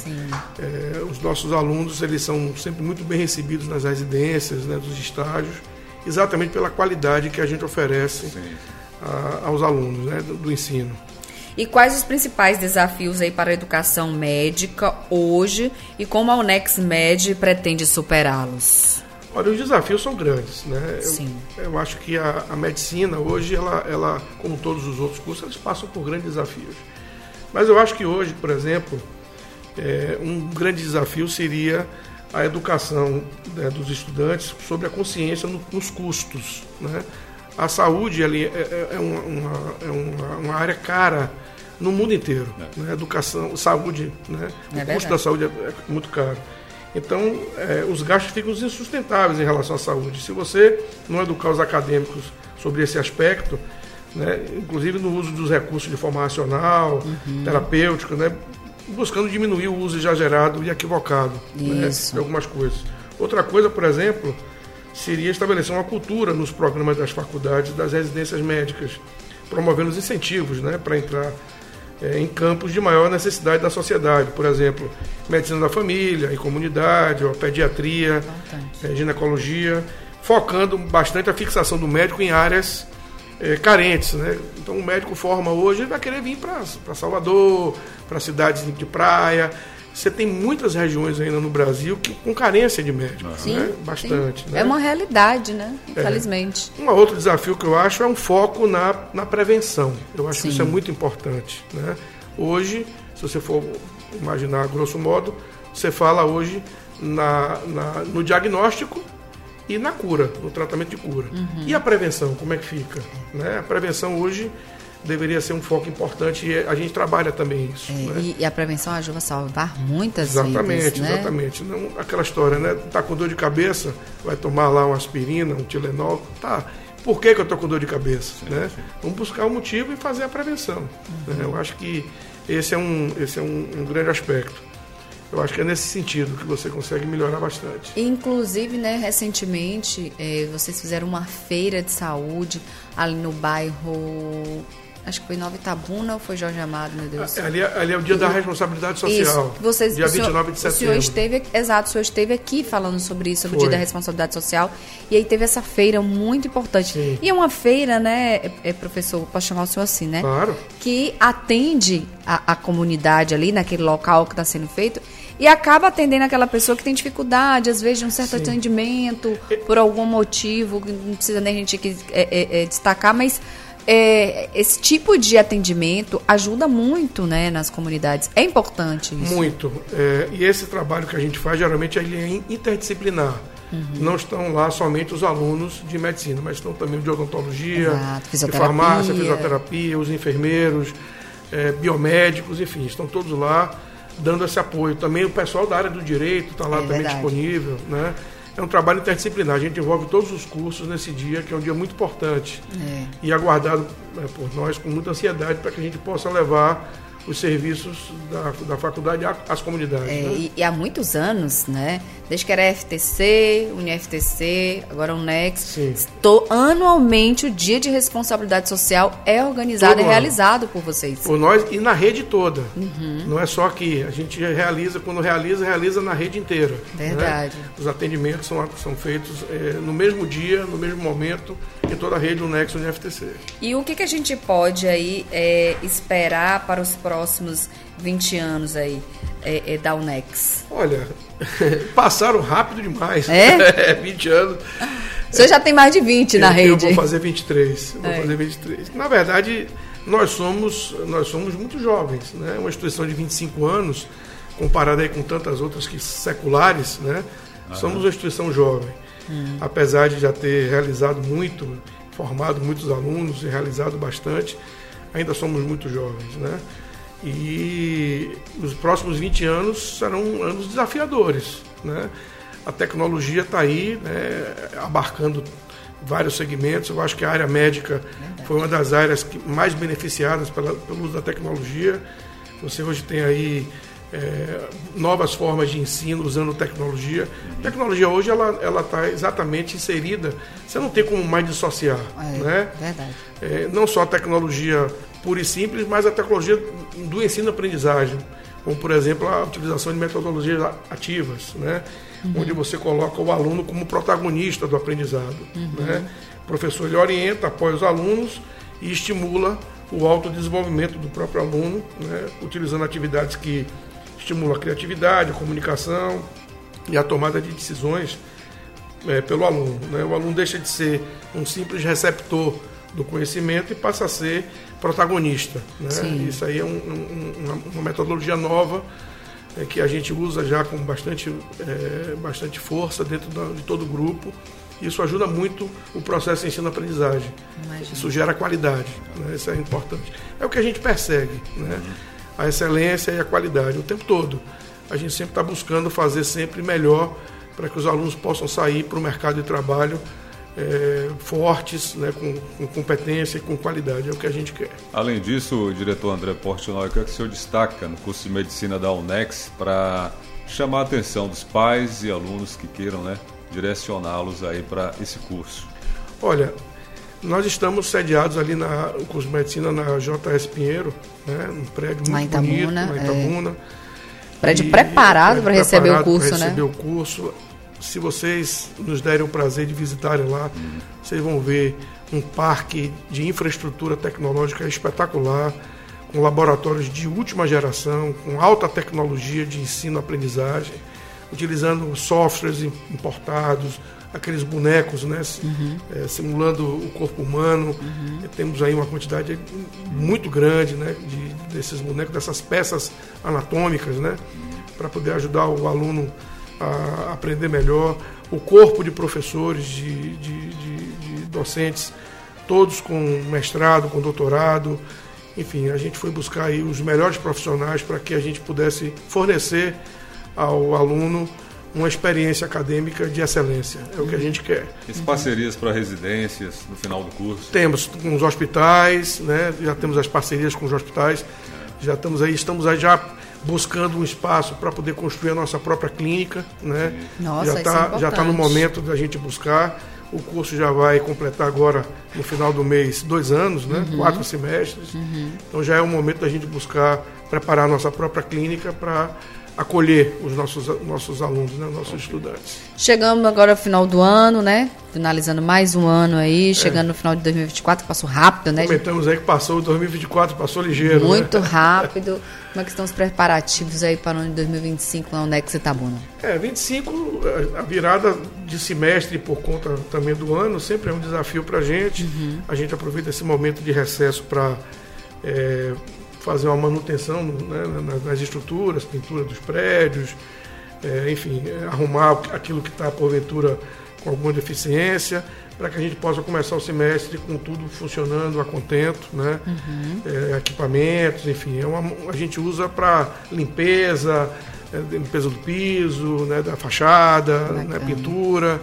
É, os nossos alunos, eles são sempre muito bem recebidos nas residências, né, dos estágios, exatamente pela qualidade que a gente oferece a, aos alunos, né, do, do ensino. E quais os principais desafios aí para a educação médica hoje e como a UNEX Med pretende superá-los? Olha, os desafios são grandes, né? Sim. Eu, eu acho que a, a medicina hoje, ela, ela, como todos os outros cursos, eles passam por grandes desafios. Mas eu acho que hoje, por exemplo, é, um grande desafio seria a educação, né, dos estudantes sobre a consciência no, nos custos, né? A saúde ali, é, é, uma, uma, é uma, uma área cara no mundo inteiro. É. Né? Educação, saúde, né? É o custo da saúde é, é muito caro. Então, é, os gastos ficam insustentáveis em relação à saúde. Se você não educar os acadêmicos sobre esse aspecto, né, inclusive no uso dos recursos de forma racional, uhum. terapêutica, né, buscando diminuir o uso exagerado e equivocado, né, de algumas coisas. Outra coisa, por exemplo, seria estabelecer uma cultura nos programas das faculdades, das residências médicas, promovendo os incentivos, né, para entrar É, em campos de maior necessidade da sociedade, por exemplo, medicina da família, em comunidade, ou pediatria, é, ginecologia, focando bastante a fixação do médico em áreas é, carentes, né? Então o médico forma hoje, ele vai querer vir para Salvador, para cidades de praia, você tem muitas regiões ainda no Brasil que, com carência de médicos, sim, né? Bastante. Sim. Né? É uma realidade, né? Infelizmente. É. Um outro desafio que eu acho é um foco na, na prevenção. Eu acho sim. que isso é muito importante. Né? Hoje, se você for imaginar grosso modo, você fala hoje na, na, no diagnóstico e na cura, no tratamento de cura. Uhum. E a prevenção, como é que fica? Né? A prevenção hoje deveria ser um foco importante e a gente trabalha também isso. É, né? e, e a prevenção ajuda a salvar muitas exatamente, vidas, né? Exatamente. Não, aquela história, né? Tá com dor de cabeça, vai tomar lá uma aspirina, um Tilenol, tá. Por que que eu tô com dor de cabeça? Sim, né? Sim. Vamos buscar o motivo e fazer a prevenção. Uhum. Né? Eu acho que esse é um, esse é um, um grande aspecto. Eu acho que é nesse sentido que você consegue melhorar bastante. Inclusive, né, recentemente, eh, vocês fizeram uma feira de saúde ali no bairro, acho que foi Nova Itabuna ou foi Jorge Amado, meu Deus? Ali, ali é o dia da responsabilidade social. Isso. Vocês, dia senhor, vinte e nove de setembro. O senhor esteve, exato, o senhor esteve aqui falando sobre isso, sobre foi. o dia da responsabilidade social. E aí teve essa feira muito importante. Sim. E é uma feira, né, é, é, professor, posso chamar o senhor assim, né? Claro. Que atende a, a comunidade ali, naquele local que está sendo feito. E acaba atendendo aquela pessoa que tem dificuldade, às vezes, de um certo Sim. atendimento, por algum motivo, que não precisa nem a gente aqui, é, é, é, destacar, mas é, esse tipo de atendimento ajuda muito, né, nas comunidades. É importante isso. Muito. É, e esse trabalho que a gente faz, geralmente, ele é interdisciplinar. Uhum. Não estão lá somente os alunos de medicina, mas estão também de odontologia, Exato, de farmácia, fisioterapia, os enfermeiros, é, biomédicos, enfim, estão todos lá dando esse apoio. Também o pessoal da área do direito está lá é também verdade. disponível, né? É um trabalho interdisciplinar. A gente envolve todos os cursos nesse dia, que é um dia muito importante. É. E aguardado é, por nós com muita ansiedade para que a gente possa levar os serviços da, da faculdade às comunidades. É, né? e, e há muitos anos, né? Desde que era F T C, Uni-F T C, agora o Nex, estou, anualmente o Dia de Responsabilidade Social é organizado Todo e ano. realizado por vocês. Por nós e na rede toda. Uhum. Não é só aqui. A gente realiza, quando realiza, realiza na rede inteira. Verdade. Né? Os atendimentos são, são feitos é, no mesmo dia, no mesmo momento, em toda a rede do Nex e do Uni-F T C. E o que, que a gente pode aí é, esperar para os próximos vinte anos aí é, é, da Unex? Olha, passaram rápido demais. É? vinte anos. O senhor já tem mais de vinte na eu, rede. Eu vou fazer vinte e três. Vou é. fazer vinte e três. Na verdade, nós somos, nós somos muito jovens, né? Uma instituição de vinte e cinco anos, comparada aí com tantas outras que seculares, né? Uhum. Somos uma instituição jovem. Uhum. Apesar de já ter realizado muito, formado muitos alunos e realizado bastante, ainda somos muito jovens, né? E os próximos vinte anos serão anos desafiadores, né? A tecnologia está aí, né, abarcando vários segmentos. Eu acho que a área médica Verdade. foi uma das áreas que mais beneficiadas pela, pelo uso da tecnologia. Você hoje tem aí é, novas formas de ensino usando tecnologia. A tecnologia hoje ela está exatamente inserida, você não tem como mais dissociar. É, né? Verdade. É, não só a tecnologia pura e simples, mas a tecnologia do ensino-aprendizagem, como, por exemplo, a utilização de metodologias ativas, né? Uhum. Onde você coloca o aluno como protagonista do aprendizado. Uhum. Né? O professor ele orienta, apoia os alunos e estimula o autodesenvolvimento do próprio aluno, né? Utilizando atividades que estimulam a criatividade, a comunicação e a tomada de decisões é, pelo aluno. Né? O aluno deixa de ser um simples receptor do conhecimento e passa a ser protagonista. Né? Isso aí é um, um, uma, uma metodologia nova é, que a gente usa já com bastante, é, bastante força dentro da, de todo o grupo. Isso ajuda muito o processo de ensino-aprendizagem. Isso gera qualidade, né? Isso é importante. É o que a gente persegue, né? A excelência e a qualidade o tempo todo. A gente sempre está buscando fazer sempre melhor para que os alunos possam sair para o mercado de trabalho É, fortes, né, com, com competência e com qualidade, é o que a gente quer. Além disso, diretor André Portnoy, o que é que o senhor destaca no curso de Medicina da Unex para chamar a atenção dos pais e alunos que queiram, né, direcioná-los aí para esse curso? Olha, nós estamos sediados ali na, no curso de Medicina na J S Pinheiro, né, um prédio muito Itabuna, bonito, na Itabuna. É. Prédio e, preparado para receber o curso, né? receber o curso. Se vocês nos derem o prazer de visitarem lá, uhum. vocês vão ver um parque de infraestrutura tecnológica espetacular, com laboratórios de última geração, com alta tecnologia de ensino-aprendizagem, utilizando softwares importados, aqueles bonecos, né, uhum. é, simulando o corpo humano. Uhum. Temos aí uma quantidade muito grande, né, de, desses bonecos, dessas peças anatômicas, né, para poder ajudar o aluno a aprender melhor. O corpo de professores, de, de, de, de docentes, todos com mestrado, com doutorado. Enfim, a gente foi buscar aí os melhores profissionais para que a gente pudesse fornecer ao aluno uma experiência acadêmica de excelência. É o que a gente quer. As parcerias para residências no final do curso? Temos com os hospitais, né? Já temos as parcerias com os hospitais. É. Já estamos aí, estamos aí já buscando um espaço para poder construir a nossa própria clínica, né? Nossa, já está já está no momento da gente buscar. O curso já vai completar agora, no final do mês, dois anos, né? Uhum. Quatro semestres. Uhum. Então já é o momento da gente buscar preparar a nossa própria clínica para acolher os nossos, nossos alunos, né? Nossos okay. estudantes. Chegamos agora ao final do ano, né? Finalizando mais um ano aí, chegando é. no final de dois mil e vinte e quatro, que passou rápido, né? Comentamos aí que passou, dois mil e vinte e quatro passou ligeiro. Muito né? rápido. Como é que estão os preparativos aí para o ano de dois mil e vinte e cinco na Unex Itabuna? É, vinte e cinco, a virada de semestre por conta também do ano, sempre é um desafio para a gente. Uhum. A gente aproveita esse momento de recesso para é, fazer uma manutenção, né, nas, nas estruturas, pintura dos prédios, é, enfim, arrumar aquilo que está, porventura, com alguma deficiência, para que a gente possa começar o semestre com tudo funcionando a contento, né? Uhum. É, equipamentos, enfim, é uma, a gente usa para limpeza, é, limpeza do piso, né, da fachada, né, pintura,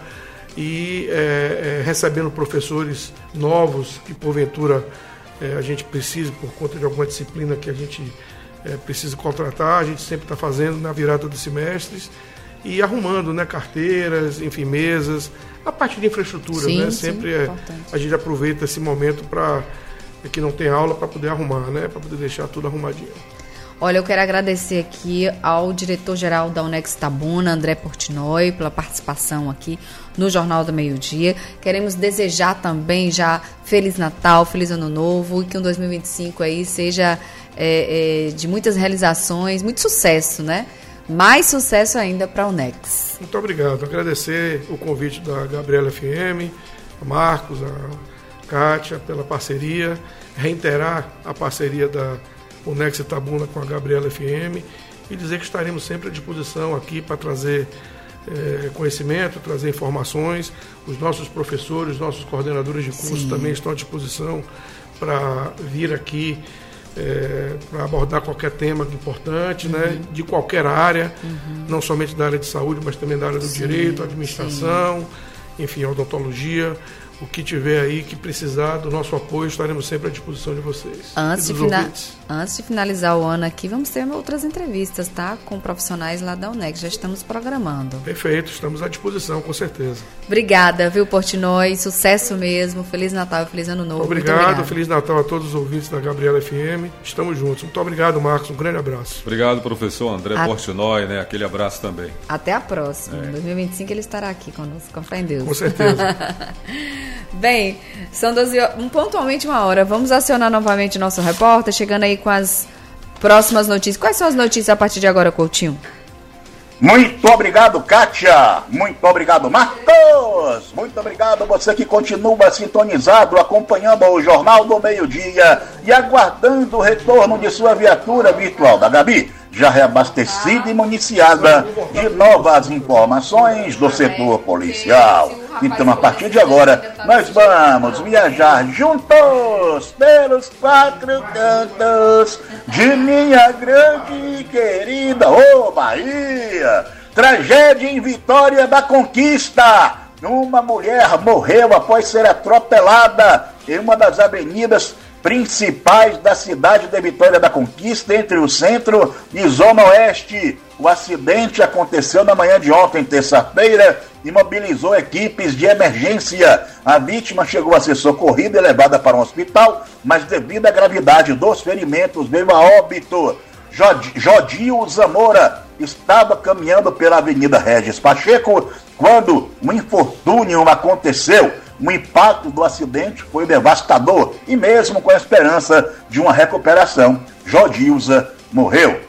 e é, é, recebendo professores novos que porventura é, a gente precisa, por conta de alguma disciplina que a gente é, precisa contratar, a gente sempre está fazendo na virada dos semestres, e arrumando, né, carteiras, enfim, mesas, a parte de infraestrutura, sim, né? Sempre sim, é, a gente aproveita esse momento para que não tem aula para poder arrumar, né? Para poder deixar tudo arrumadinho. Olha, eu quero agradecer aqui ao diretor-geral da Unex Itabuna, André Portnoy, pela participação aqui no Jornal do Meio-Dia. Queremos desejar também já Feliz Natal, Feliz Ano Novo, e que um dois mil e vinte e cinco aí seja é, é, de muitas realizações, muito sucesso, né? Mais sucesso ainda para a Unex. Muito obrigado. Agradecer o convite da Gabriela F M, a Marcos, a Kátia, pela parceria. Reiterar a parceria da Unex Itabuna com a Gabriela F M e dizer que estaremos sempre à disposição aqui para trazer é, conhecimento, trazer informações. Os nossos professores, os nossos coordenadores de curso Sim. também estão à disposição para vir aqui É, para abordar qualquer tema importante, uhum. né, de qualquer área, uhum. não somente da área de saúde, mas também da área do sim, direito, administração, sim. enfim, odontologia. O que tiver aí que precisar do nosso apoio, estaremos sempre à disposição de vocês. Antes, de, fina... Antes de finalizar o ano aqui, vamos ter outras entrevistas, tá? Com profissionais lá da Unex. Já estamos programando. Perfeito, estamos à disposição, com certeza. Obrigada, viu, Portnoy? Sucesso mesmo. Feliz Natal e Feliz Ano Novo. Obrigado, obrigado, Feliz Natal a todos os ouvintes da Gabriela F M. Estamos juntos. Muito obrigado, Marcos. Um grande abraço. Obrigado, professor André a... Portnoy, né? Aquele abraço também. Até a próxima. Em é. dois mil e vinte e cinco ele estará aqui conosco, com fé em Deus. Com certeza. Bem, são doze horas, pontualmente uma hora. Vamos acionar novamente o nosso repórter, chegando aí com as próximas notícias. Quais são as notícias a partir de agora, Coutinho? Muito obrigado, Kátia. Muito obrigado, Marcos. Muito obrigado você que continua sintonizado, acompanhando o Jornal do Meio-Dia e aguardando o retorno de sua viatura virtual da Gabi, já reabastecida e municiada de novas informações do setor policial. Então, a partir de agora, nós vamos viajar juntos pelos quatro cantos de minha grande e querida ô Bahia. Tragédia em Vitória da Conquista. Uma mulher morreu após ser atropelada em uma das avenidas principais da cidade de Vitória da Conquista, entre o centro e zona oeste. O acidente aconteceu na manhã de ontem, terça-feira, e mobilizou equipes de emergência. A vítima chegou a ser socorrida e levada para um hospital, mas devido à gravidade dos ferimentos, veio a óbito. Jodil Zamora estava caminhando pela Avenida Regis Pacheco quando um infortúnio aconteceu. O impacto do acidente foi devastador e mesmo com a esperança de uma recuperação, Jodilza morreu.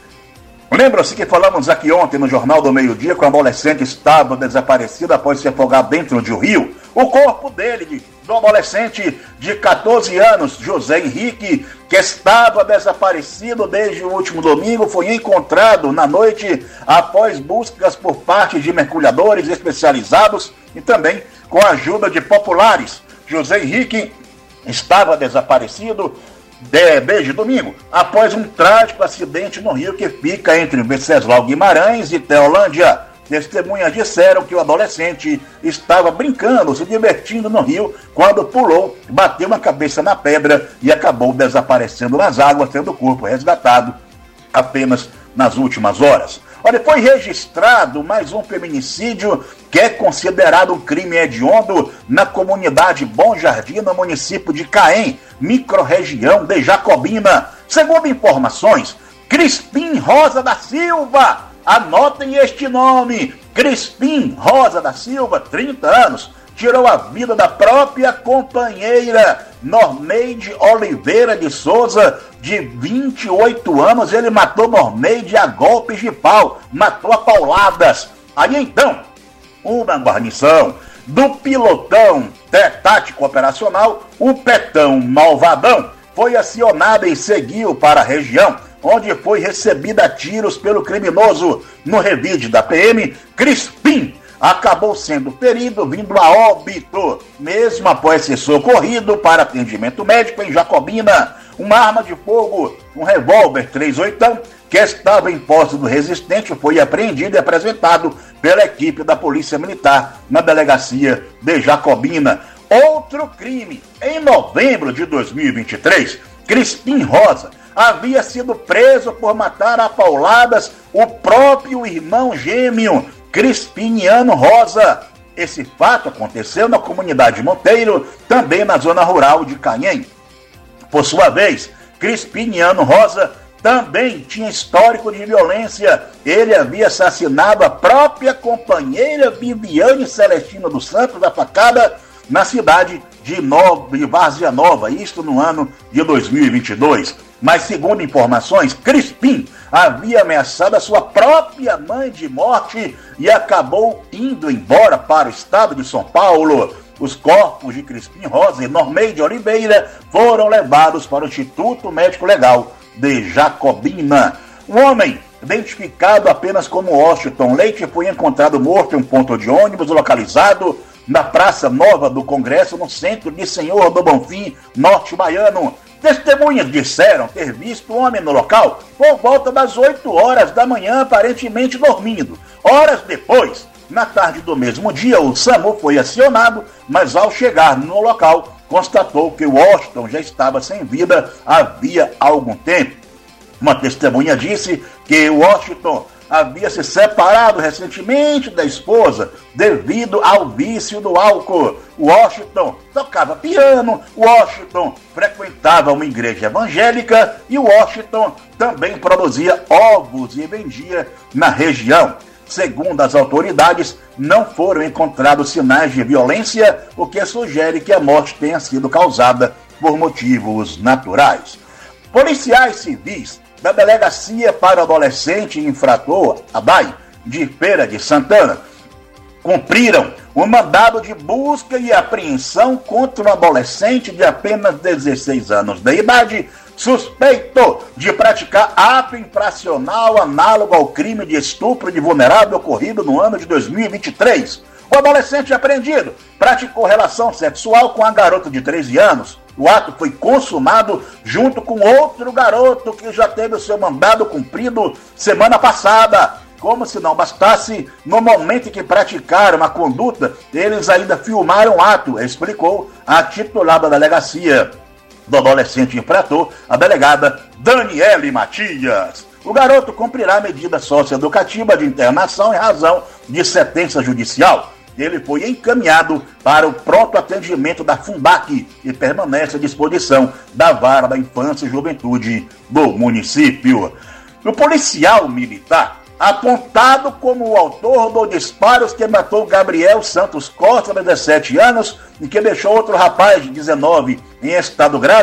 Lembra-se que falamos aqui ontem no Jornal do Meio-Dia que o adolescente estava desaparecido após se afogar dentro de um rio? O corpo dele, de, do adolescente de catorze anos, José Henrique, que estava desaparecido desde o último domingo, foi encontrado na noite após buscas por parte de mergulhadores especializados e também com a ajuda de populares. José Henrique estava desaparecido desde domingo, após um trágico acidente no rio que fica entre Venceslau Guimarães e Teolândia. Testemunhas disseram que o adolescente estava brincando, se divertindo no rio, quando pulou, bateu a cabeça na pedra e acabou desaparecendo nas águas, tendo o corpo resgatado apenas nas últimas horas. Olha, foi registrado mais um feminicídio que é considerado um crime hediondo na comunidade Bom Jardim, no município de Caém, microrregião de Jacobina. Segundo informações, Crispim Rosa da Silva, anotem este nome, Crispim Rosa da Silva, trinta anos, tirou a vida da própria companheira Normeide Oliveira de Souza, de vinte e oito anos. Ele matou Normeide a golpes de pau, matou a pauladas. Aí então, uma guarnição do pilotão tático operacional, o Petão Malvadão, foi acionada e seguiu para a região, onde foi recebida a tiros pelo criminoso. No revide da P M, Crispim acabou sendo ferido, vindo a óbito, mesmo após ser socorrido para atendimento médico em Jacobina. Uma arma de fogo, um revólver três oitão, que estava em posse do resistente, foi apreendido e apresentado pela equipe da Polícia Militar na delegacia de Jacobina. Outro crime, em novembro de dois mil e vinte e três, Crispim Rosa havia sido preso por matar a pauladas o próprio irmão gêmeo, Crispiniano Rosa. Esse fato aconteceu na comunidade Monteiro, também na zona rural de Caém. Por sua vez, Crispiniano Rosa também tinha histórico de violência. Ele havia assassinado a própria companheira Viviane Celestina dos Santos, da facada, na cidade de, Nova, de Várzea Nova, isto no ano de dois mil e vinte e dois. Mas, segundo informações, Crispim havia ameaçado a sua própria mãe de morte e acabou indo embora para o estado de São Paulo. Os corpos de Crispim Rosa e Normeide Oliveira foram levados para o Instituto Médico Legal de Jacobina. Um homem identificado apenas como Washington Leite foi encontrado morto em um ponto de ônibus localizado na Praça Nova do Congresso, no centro de Senhor do Bonfim, norte baiano. Testemunhas disseram ter visto o homem no local por volta das oito horas da manhã, aparentemente dormindo. Horas depois, na tarde do mesmo dia, o SAMU foi acionado, mas ao chegar no local, constatou que o Washington já estava sem vida havia algum tempo. Uma testemunha disse que o Washington havia se separado recentemente da esposa devido ao vício do álcool. Washington tocava piano, Washington frequentava uma igreja evangélica e Washington também produzia ovos e vendia na região. Segundo as autoridades, não foram encontrados sinais de violência, o que sugere que a morte tenha sido causada por motivos naturais. Policiais civis da Delegacia para Adolescente e Infrator, a D A I, de Feira de Santana, cumpriram um mandado de busca e apreensão contra um adolescente de apenas dezesseis anos de idade, suspeito de praticar ato infracional análogo ao crime de estupro de vulnerável ocorrido no ano de dois mil e vinte e três. O adolescente apreendido praticou relação sexual com a garota de treze anos. O ato foi consumado junto com outro garoto que já teve o seu mandado cumprido semana passada. Como se não bastasse, no momento em que praticaram a conduta, eles ainda filmaram o ato, explicou a titular da delegacia do adolescente infrator, a delegada Daniele Matias. O garoto cumprirá medida socioeducativa de internação em razão de sentença judicial. Ele foi encaminhado para o pronto atendimento da Fundac e permanece à disposição da Vara da Infância e Juventude do município. O policial militar, apontado como o autor dos disparos que matou Gabriel Santos Costa, de dezessete anos, e que deixou outro rapaz de dezenove em estado grave,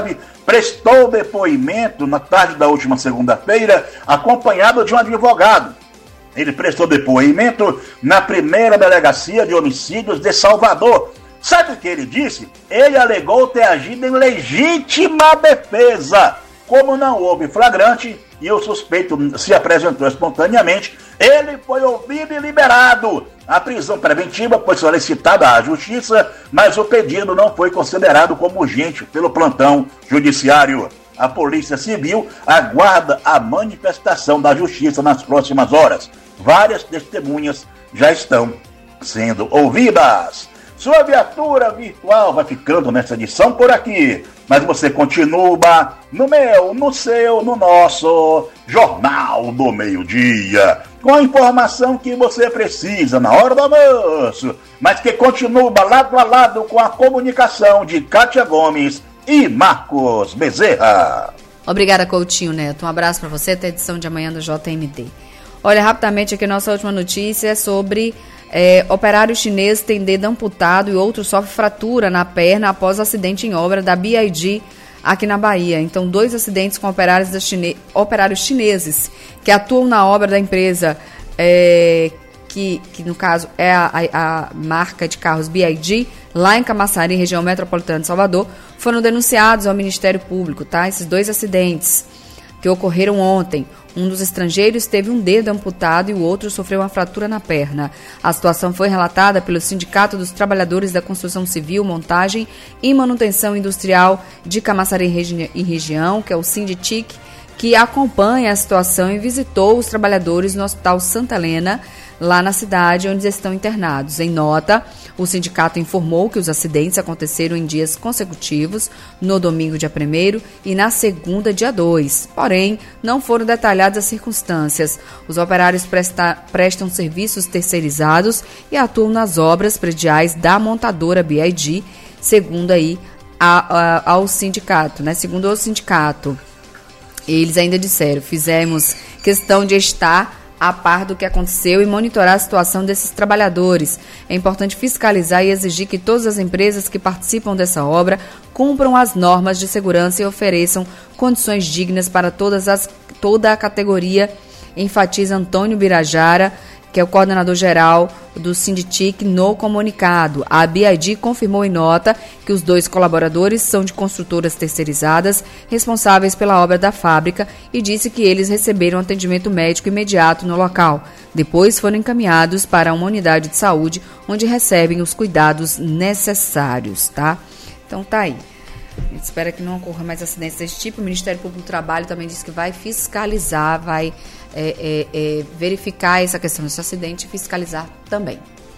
prestou depoimento na tarde da última segunda-feira, acompanhado de um advogado. Ele prestou depoimento na primeira delegacia de homicídios de Salvador. Sabe o que ele disse? Ele alegou ter agido em legítima defesa. Como não houve flagrante e o suspeito se apresentou espontaneamente, ele foi ouvido e liberado. A prisão preventiva foi solicitada à Justiça, mas o pedido não foi considerado como urgente pelo plantão judiciário. A Polícia Civil aguarda a manifestação da Justiça nas próximas horas. Várias testemunhas já estão sendo ouvidas. Sua viatura virtual vai ficando nessa edição por aqui, mas você continua no meu, no seu, no nosso Jornal do Meio-Dia, com a informação que você precisa na hora do almoço, mas que continua lado a lado com a comunicação de Kátia Gomes e Marcos Bezerra. Obrigada, Coutinho Neto. Um abraço para você, até a edição de amanhã do J M D. Olha, rapidamente aqui, nossa última notícia é sobre é, operário chinês tem dedo amputado e outro sofre fratura na perna após acidente em obra da B I D aqui na Bahia. Então, dois acidentes com operários, da chine... operários chineses que atuam na obra da empresa, é, que, que no caso é a, a, a marca de carros B I D, lá em Camaçari, região metropolitana de Salvador, foram denunciados ao Ministério Público, tá? Esses dois acidentes que ocorreram ontem. Um dos estrangeiros teve um dedo amputado e o outro sofreu uma fratura na perna. A situação foi relatada pelo Sindicato dos Trabalhadores da Construção Civil, Montagem e Manutenção Industrial de Camaçari e Região, que é o Sinditic, que acompanha a situação e visitou os trabalhadores no Hospital Santa Helena, lá na cidade onde estão internados. Em nota, o sindicato informou que os acidentes aconteceram em dias consecutivos, no domingo, dia primeiro, e na segunda, dia dois. Porém, não foram detalhadas as circunstâncias. Os operários presta, prestam serviços terceirizados e atuam nas obras prediais da montadora B I D, segundo aí a, a, ao sindicato, né? Segundo o sindicato, eles ainda disseram, fizemos questão de estar a par do que aconteceu e monitorar a situação desses trabalhadores. É importante fiscalizar e exigir que todas as empresas que participam dessa obra cumpram as normas de segurança e ofereçam condições dignas para todas as, toda a categoria, enfatiza Antônio Birajara, que é o coordenador geral do Sinditic, no comunicado. A B I D confirmou em nota que os dois colaboradores são de construtoras terceirizadas responsáveis pela obra da fábrica e disse que eles receberam atendimento médico imediato no local. Depois foram encaminhados para uma unidade de saúde, onde recebem os cuidados necessários, tá? Então tá aí. A gente espera que não ocorra mais acidentes desse tipo. O Ministério Público do Trabalho também disse que vai fiscalizar, vai é, é, é, verificar essa questão desse acidente e fiscalizar também.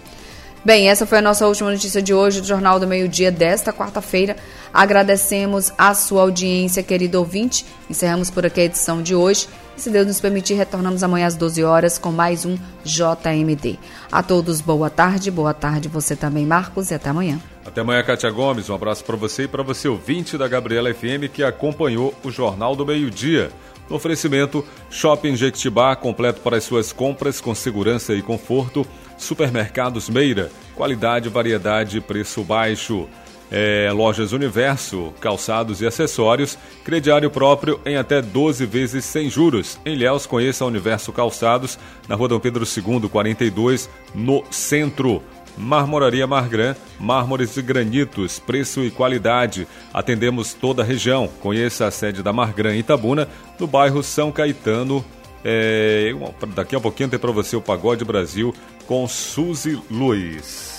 Bem, essa foi a nossa última notícia de hoje do Jornal do Meio-Dia desta quarta-feira. Agradecemos a sua audiência, querido ouvinte. Encerramos por aqui a edição de hoje. E se Deus nos permitir, retornamos amanhã às doze horas com mais um J M D. A todos, boa tarde. Boa tarde você também, Marcos, e até amanhã. Até amanhã, Kátia Gomes. Um abraço para você e para você, ouvinte da Gabriela F M, que acompanhou o Jornal do Meio-Dia. No oferecimento, Shopping Jequitibá, completo para as suas compras com segurança e conforto. Supermercados Meira, qualidade, variedade, preço baixo. É, Lojas Universo, calçados e acessórios, crediário próprio em até doze vezes sem juros. Em Ilhéus, conheça a Universo Calçados, na Rua Dom Pedro segundo, quarenta e dois, no centro. Marmoraria Margran, mármores e granitos, preço e qualidade. Atendemos toda a região. Conheça a sede da Margran Itabuna, no bairro São Caetano. É, daqui a pouquinho tem para você o Pagode Brasil com Suzy Luiz.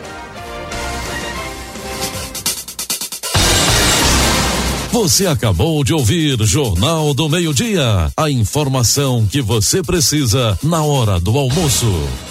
Você acabou de ouvir Jornal do Meio-Dia. A informação que você precisa na hora do almoço.